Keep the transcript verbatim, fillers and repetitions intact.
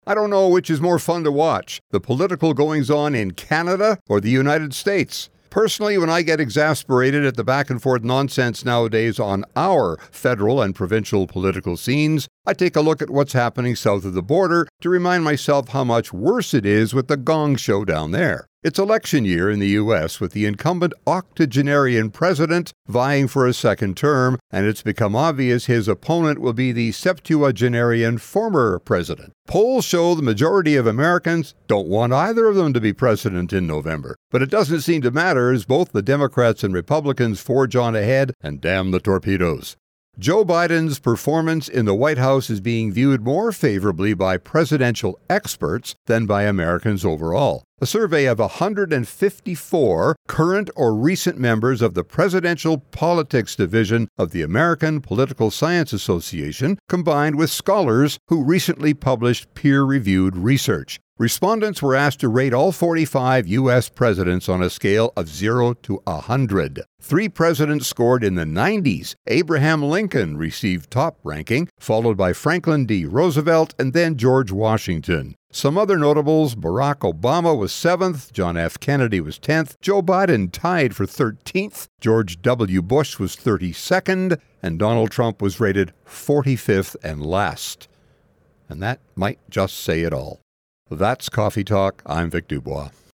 I don't know which is more fun to watch, the political goings-on in Canada or the United States. Personally, when I get exasperated at the back-and-forth nonsense nowadays on our federal and provincial political scenes, I take a look at what's happening south of the border to remind myself how much worse it is with the gong show down there. It's election year in the U S with the incumbent octogenarian president vying for a second term, and it's become obvious his opponent will be the septuagenarian former president. Polls show the majority of Americans don't want either of them to be president in November. But it doesn't seem to matter as both the Democrats and Republicans forge on ahead and damn the torpedoes. Joe Biden's performance in the White House is being viewed more favorably by presidential experts than by Americans overall. A survey of one hundred fifty-four current or recent members of the Presidential Politics Division of the American Political Science Association combined with scholars who recently published peer-reviewed research. Respondents were asked to rate all forty-five U S presidents on a scale of zero to one hundred. Three presidents scored in the nineties. Abraham Lincoln received top ranking, followed by Franklin D. Roosevelt and then George Washington. Some other notables: Barack Obama was seventh, John F. Kennedy was tenth, Joe Biden tied for thirteenth, George W. Bush was thirty-second, and Donald Trump was rated forty-fifth and last. And that might just say it all. That's Coffee Talk. I'm Vic Dubois.